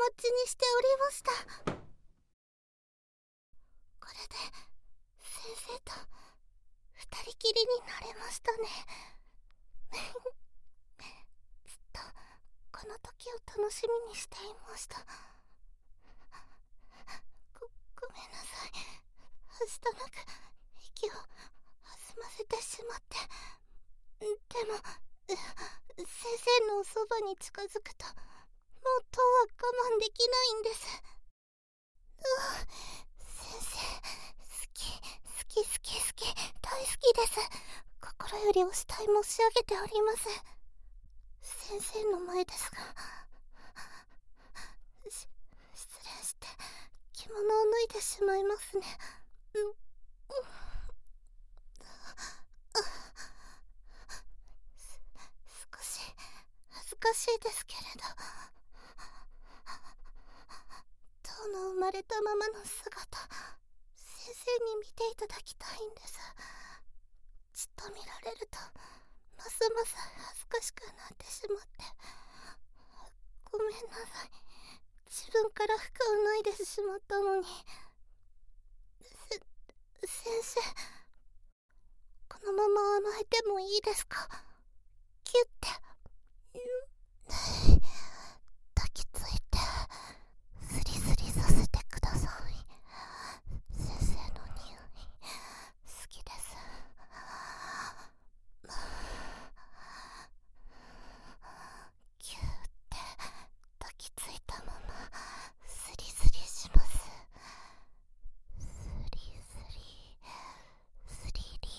ちにしておりました。これで先生と二人きりになれましたね。ずっとこの時を楽しみにしていました。ごめんなさい。はしたなく息を弾ませてしまって。でも先生のそばに近づくと、もうとは我慢できないんです。先生、好き、大好きです。心よりお慕い申し上げております。先生の前ですが、失礼して着物を脱いでしまいますね。少し恥ずかしいですけれど、当の生まれたままの姿、先生に見ていただきたいんです。じっと見られるとますます恥ずかしくなってしまって。ごめんなさい。自分から服を脱いでしまったのに。先生、このまま甘えてもいいですか？キュッて抱きついてスリスリさせてください。先生の匂い好きです。キューって抱きついたままスリスリします。スリスリスリリ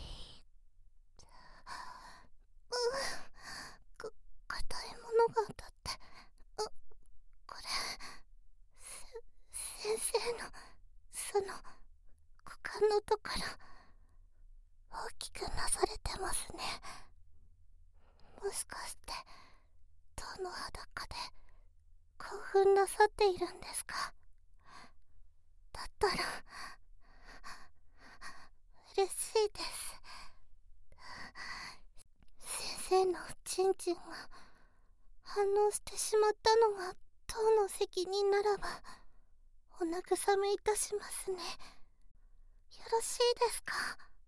硬いものが当たって、これ先生のその股間のところ大きくなされてますね。もしかしてどの裸で興奮なさっているんですか？だったら嬉しいです。先生のチンチンが反応してしまったのが当の責任ならばお慰めいたしますね。よろしいですか？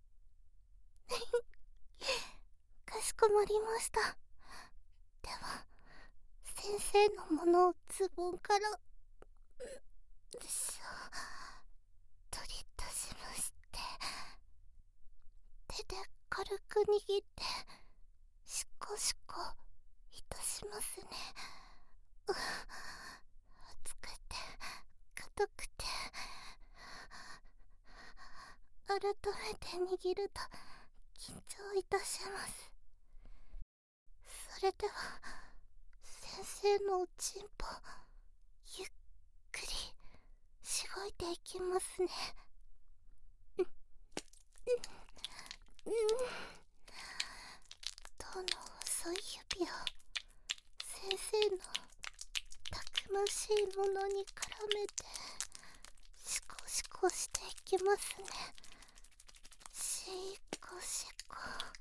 かしこまりました。では先生のものをズボンから取り出しまして、手で軽く握ってシコシコいたしますね。熱くて硬くて、改めて握ると緊張いたします。それでは先生のおちんぽゆっくりしごいていきますね。どの細い指を先生のたくましいものに絡めてシコシコしていきますね。シコシコ。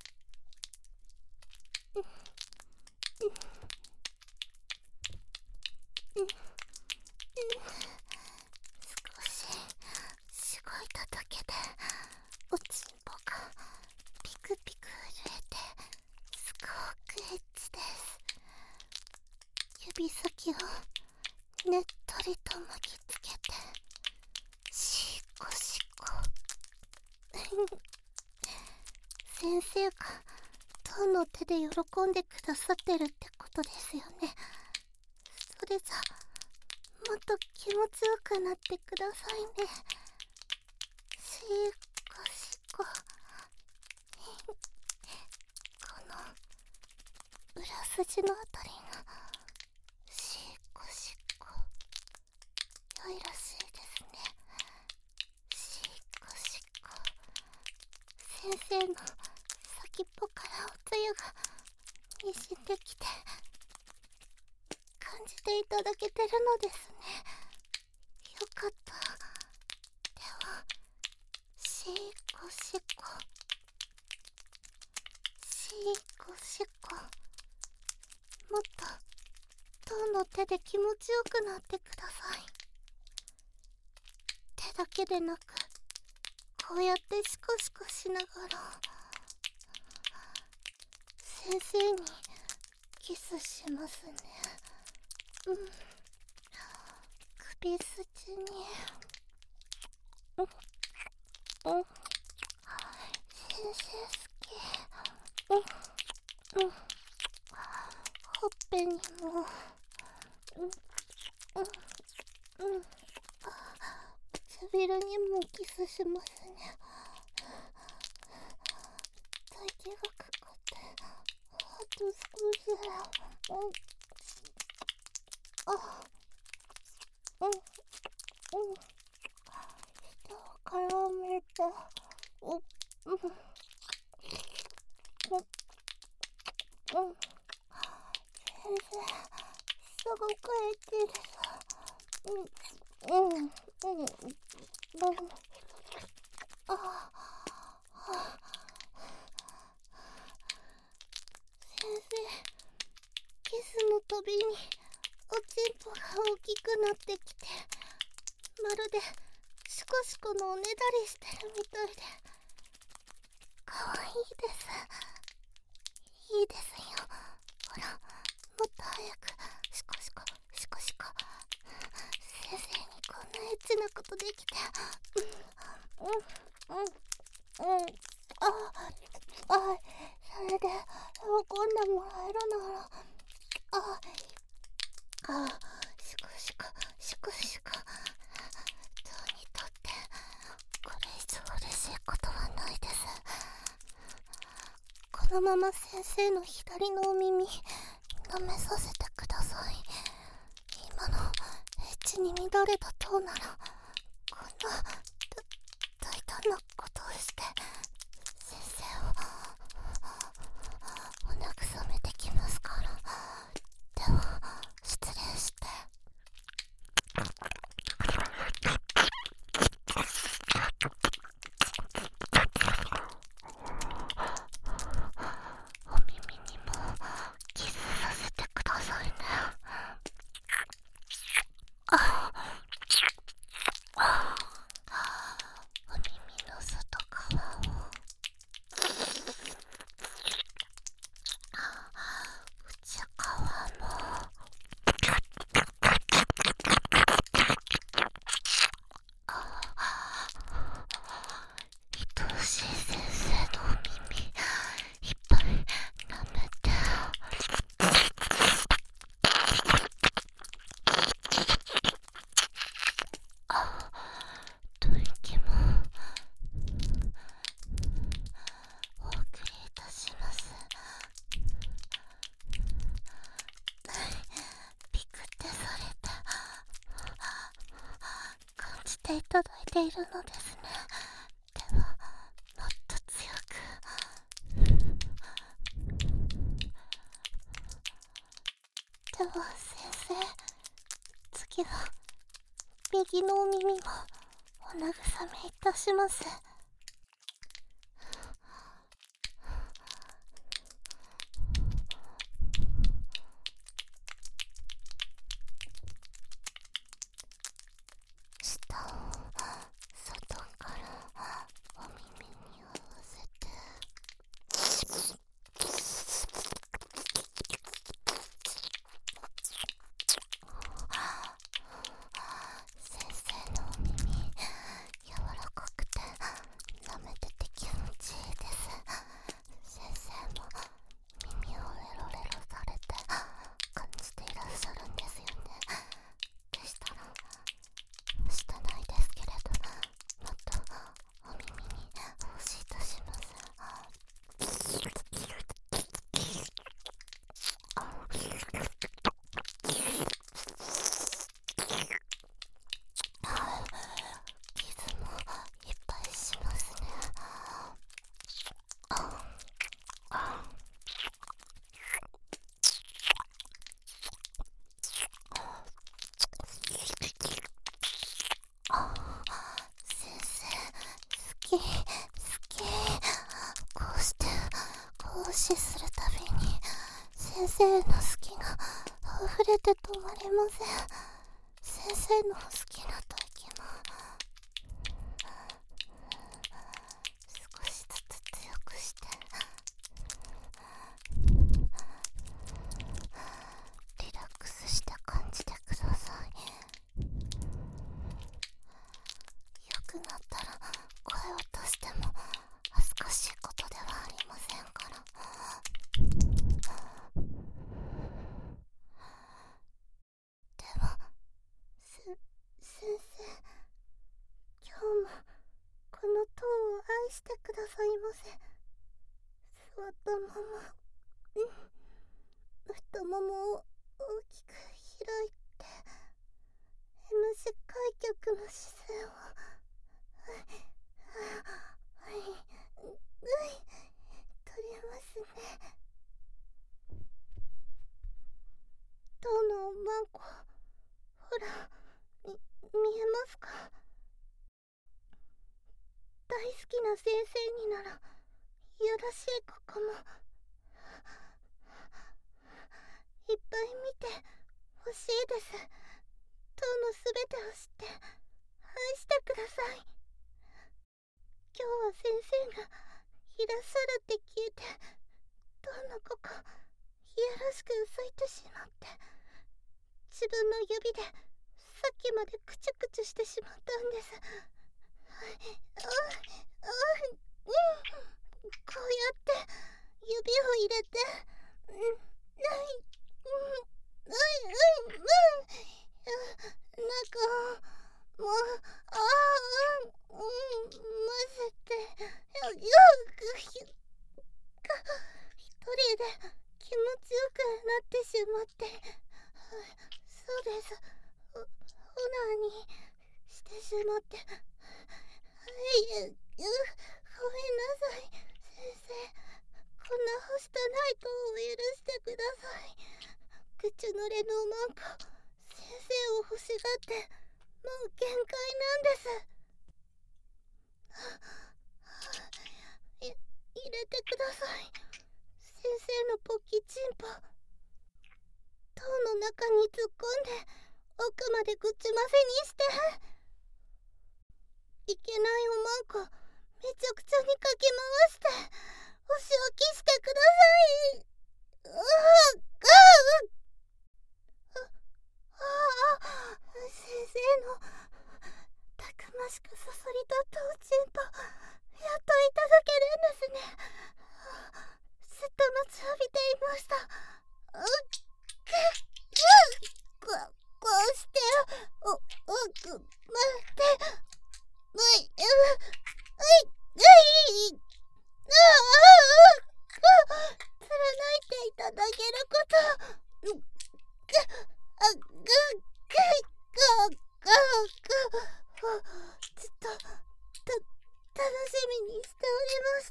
少ししごいただけでおちんぽがピクピク震えてすごくエッチです。指先をねっとりと巻きつけてシコシコ。先生が当の手で喜んでくださってるってことですよね。それじゃもっと気持ちよくなってくださいね。シコシコ。この裏筋のあたりがシコシコ良いらしいですね。シコシコ。先生の先っぽからおつゆがにじんできて感じていただけてるのですね。よかった。ではシコシコシコシコ。もっとうの手で気持ちよくなってください。手だけでなく、こうやってシコシコしながら先生にキスしますね。首筋に先生好き。ほっぺにも唇にもキスしますね。体型がかかってあと少し。舌を絡めて先生、すごくエッチです。先生、キスのたびにおちんぽが大きくなってきて、まるでシコシコのおねだりしてるみたいで、かわいいです。いいですよ。ほら、もっと早くシコシコシコシコ。先生にこんなエッチなことできて、それで喜んでもらえるなら、シコシコシコシコ。どうにとってこれ以上嬉しいことはないです。このまま先生の左のお耳舐めさせてください。今のエッチに乱れた塔ならこんな大胆なことをして先生をお慰めできますから。では失礼して。お耳にもキスさせてくださいね。お耳の外側を内側も愛しい先生のお耳いっぱい舐めて。吐息もお送りいたします。ピクってされて感じていただいているのですね。ではもっと強く。では先生、次は右のお耳もお慰めいたします。舌を外からお耳に合わせて先生のお耳柔らかくて舐めてて気持ちいいです。先生も耳をレロレロされて感じていらっしゃるんですよね。でしたらしてないですけれど、もっとお耳に奉仕いたします。キスもいっぱいしますね。先生好き。こうしてするたびに先生の好きが溢れて止まりません。先生の好きな時も少しずつ強くしてリラックスして感じてください。良くなったら声を出しても恥ずかしいことではありませんから。では先生、今日もこの塔を愛してくださいませ。座ったまま太ももを大きく開いて M 字開脚の姿勢を取りますね。塔のマンコ、ほら見えますか？大好きな先生にならいやらしいここもいっぱい見てほしいです。塔のすべてを知って愛してください。今日は先生がいらっしゃるって聞いて塔のここいやらしく嘘いてしまって、自分の指でさっきまでクチュクチュしてしまったんです。こうやって指を入れて中をもう混ぜて一人で気持ちよくなってしまって、そうです、オナーにしてしまって、ごめんなさい先生。こんなはしたない塔を許してください。口濡れのマンコ、先生を欲しがってもう限界なんです。入れてください。先生のポッキチンポ、塔の中に突っ込んで奥までぐちませにして。いけないおまんこめちゃくちゃにかき回してお仕置きしてください。先生のたくましくそそり立ったおちんぽ、やっといただけるんですね。ずっと待ちわびていました。こうして奥まで貫いていただけることずっと楽しみにしておりました。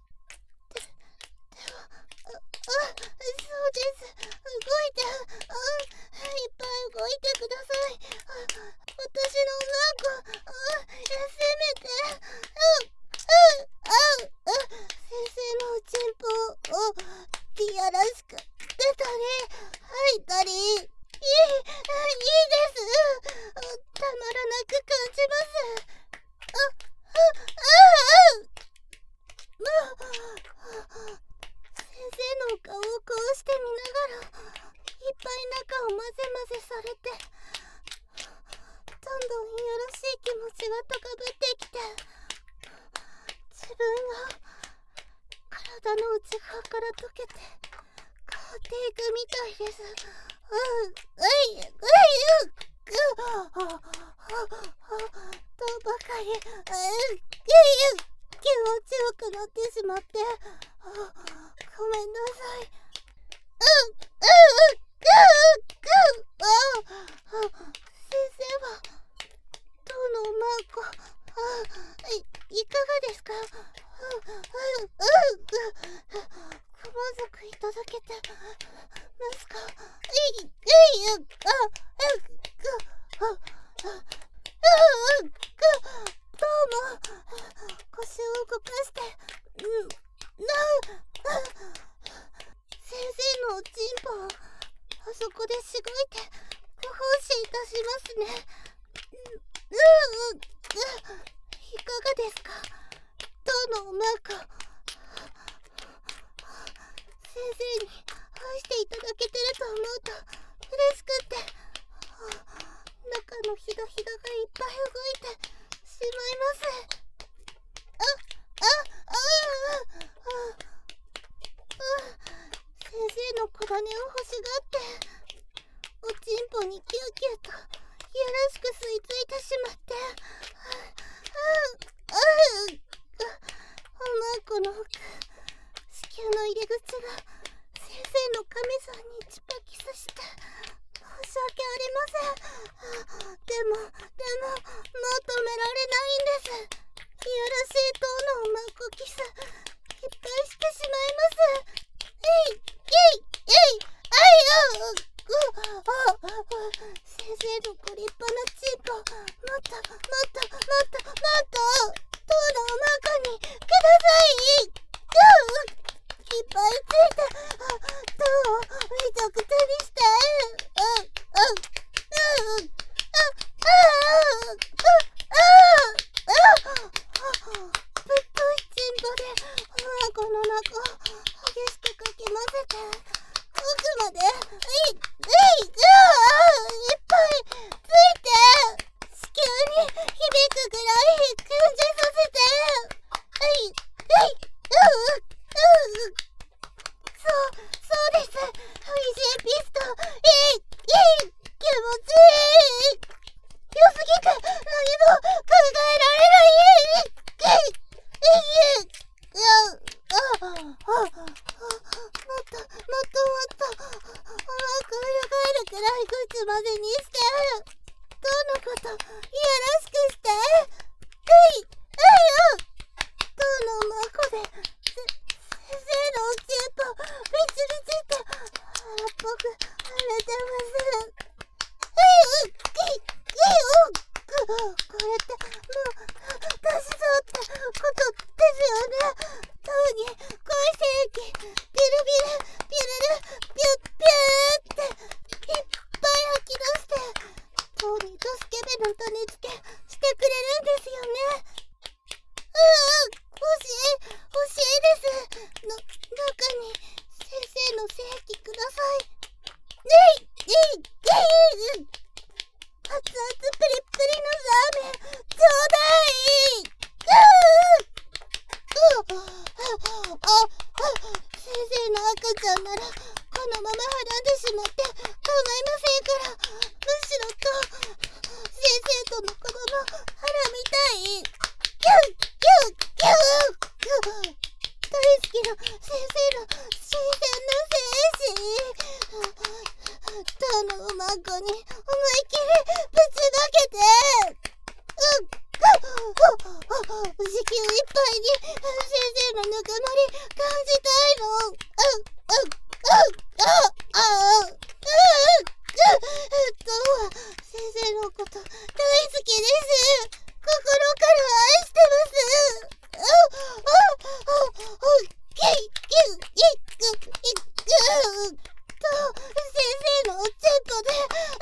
でもそうです、動いていっぱい動いてください。私のマンコせめて先生のおちんぽをいやらしく出たり吐いたりいいです。たまらなく感じます。先生のお顔をこうして見ながらいっぱい中を混ぜ混ぜされて、どんどんいやらしい気持ちが高ぶってきて、自分が体の内側から溶けて変わっていくみたいです。とばかり気持ちよくなってしまって、ごめんなさい。先生は塔のマンコいかがですか？ご満足いただけてますか？ てご奉仕いたしますね。いかがですか、当のおまこ。先生に愛していただけてると思うと嬉しくって、中のひだひだがいっぱい動いてしまいます。先生の小種を欲しがっておちんぽにキューキューといやらしく吸い付いてしまって、おまこの服、子宮の入り口が先生の神さんにチパキスして申し訳ありません。でももう止められないんです。いやらしい塔のおまこキスいっぱいしてしまいます。先生のご立派なチンポ、もっともっともっともっと塔のおまこにください。いっぱいついて塔をめちゃくちゃにして、ぶっといチンポでおまこの中を激しくかき混ぜて奥までいっぱいついて子宮に響くぐらい感じさせて、そうです。おいしいピスト、気持ちいい。良すぎて何も考えられない。もっとおまく裏返るくらい口までにしてどのこといやらしくして、どのおまこで先生のおちんぽビチビチって腹っぽく腫れてます。これってもう出しそうってことですよね。塔に恋精液ビルビルピュルルピュッピューっていっぱい吐き出して塔にドスケベの種付けしてくれるんですよね。欲しいです。中に先生の精液ください。熱々プリプリのラーメンちょうだい。先生の赤ちゃんならこのままはらんでしまって構いませんから、むしろ先生との子供腹みたい。大好きな先生の新鮮な精子、塔のおまんこに思いっきりぶちまけて子宮いっぱいに先生のぬくもり感じたいの。先生のこと大好きです。心から愛してます。先生のおちんぽで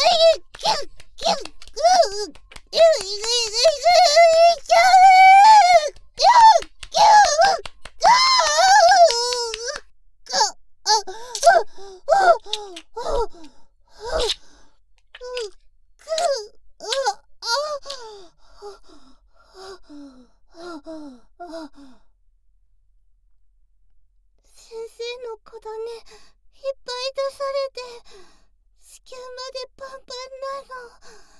先生の子種いっぱい出されて子宮までパンパンなの。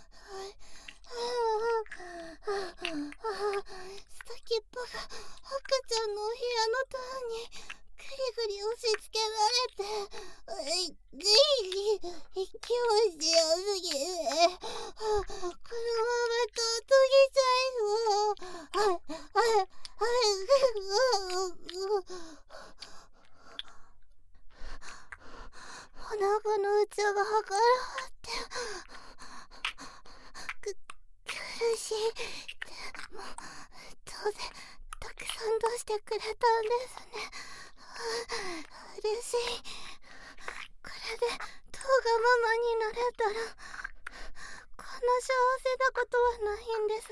先っぽが赤ちゃんのお部屋の塔にぐりぐり押し付けられて気持ちよすぎる。このままととぎちゃいそう。お腹の内がはからはって苦しい。でも当然たくさん出してくれたんですね。嬉しい。これで塔がママになれたらこんな幸せなことはないんです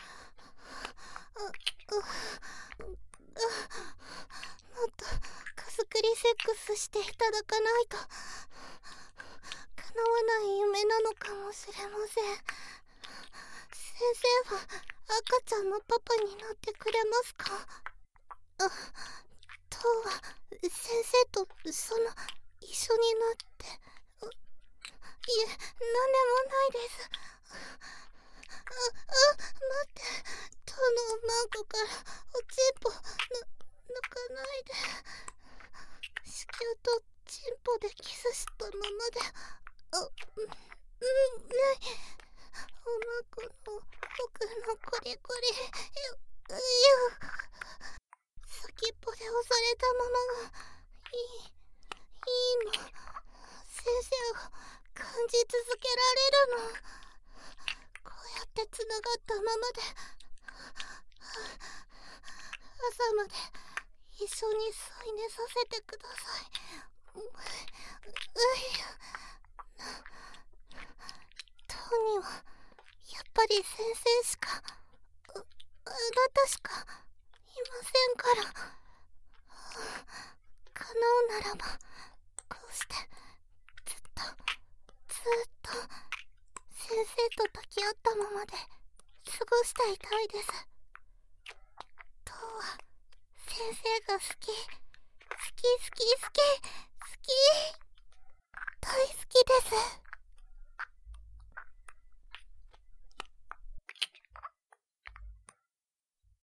が、もっとかすくりセックスしていただかないと叶わない夢なのかもしれません。先生は赤ちゃんのパパになってくれますか？とは先生と一緒になって、いえ、なんでもないです。待って、塔のマークからおちんぽ抜かないで。子宮とチンポでキスしたままで、ない。おまこの奥のコリコリ、先っぽで押されたままがいいの。先生を感じ続けられるの。こうやってつながったままで朝まで一緒に添い寝させてください。当にはやっぱり先生しかあなたしかいませんから。叶うならばこうしてずっと先生と抱き合ったままで過ごしていたいです。とは先生が好き大好きです。